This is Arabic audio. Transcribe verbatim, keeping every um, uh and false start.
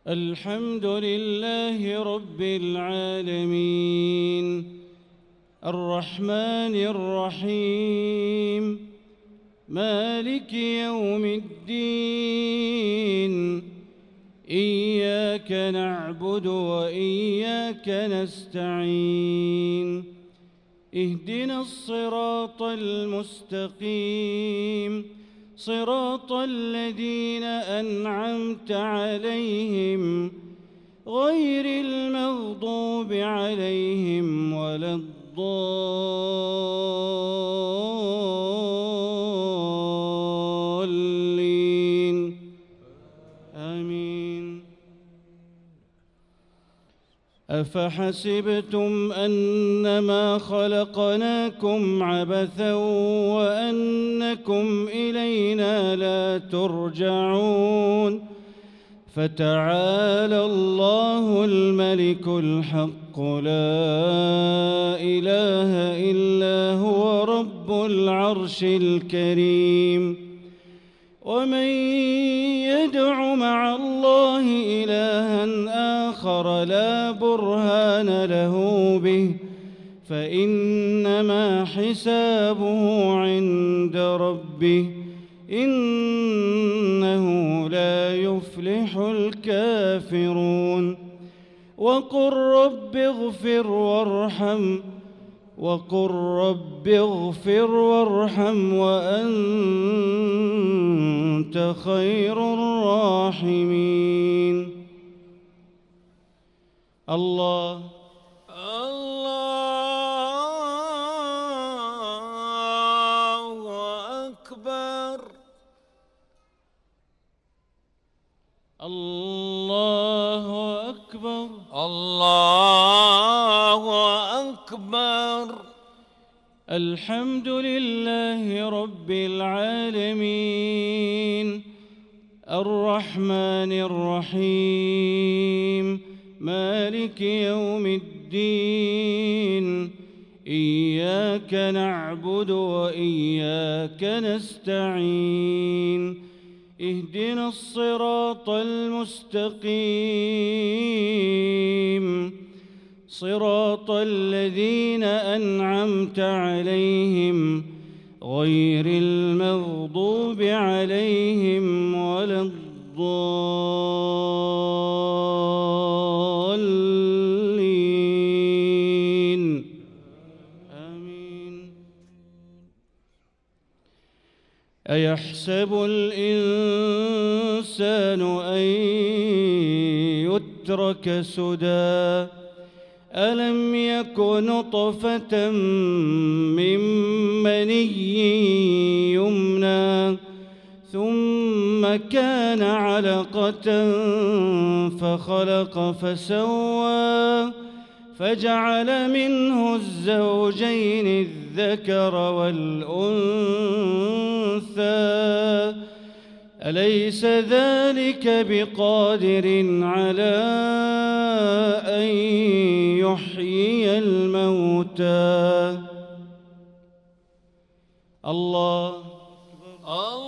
الحمد لله رب العالمين الرحمن الرحيم مالك يوم الدين إياك نعبد وإياك نستعين اهدنا الصراط المستقيم صراط الذين أنعمت عليهم غير المغضوب عليهم ولا الضالين آمين. أفحسبتم أنما خلقناكم عبثا وأنكم إلينا لا ترجعون فتعالى الله الملك الحق لا إله إلا هو رب العرش الكريم. ومن يدع مع الله إلها آخر لا برهان له به فإنما حسابه عند ربه إنه لا يفلح الكافرون. وقل رب اغفر وارحم وقل رب اغفر وارحم وأنت خير الراحمين. الله الله أكبر الله أكبر الله أكبر. الحمد لله رب العالمين الرحمن الرحيم مالك يوم الدين إياك نعبد وإياك نستعين اهدنا الصراط المستقيم صراط الذين أنعمت عليهم غير المغضوب عليهم ولا الضالين آمين. أيحسب الإنسان أن يترك سدى ألم يك نطفة من مني يمنى ثم كان علقة فخلق فسوى فجعل منه الزوجين الذكر والأنثى أليس ذلك بقادر على أن يحيي الموتى. الله الله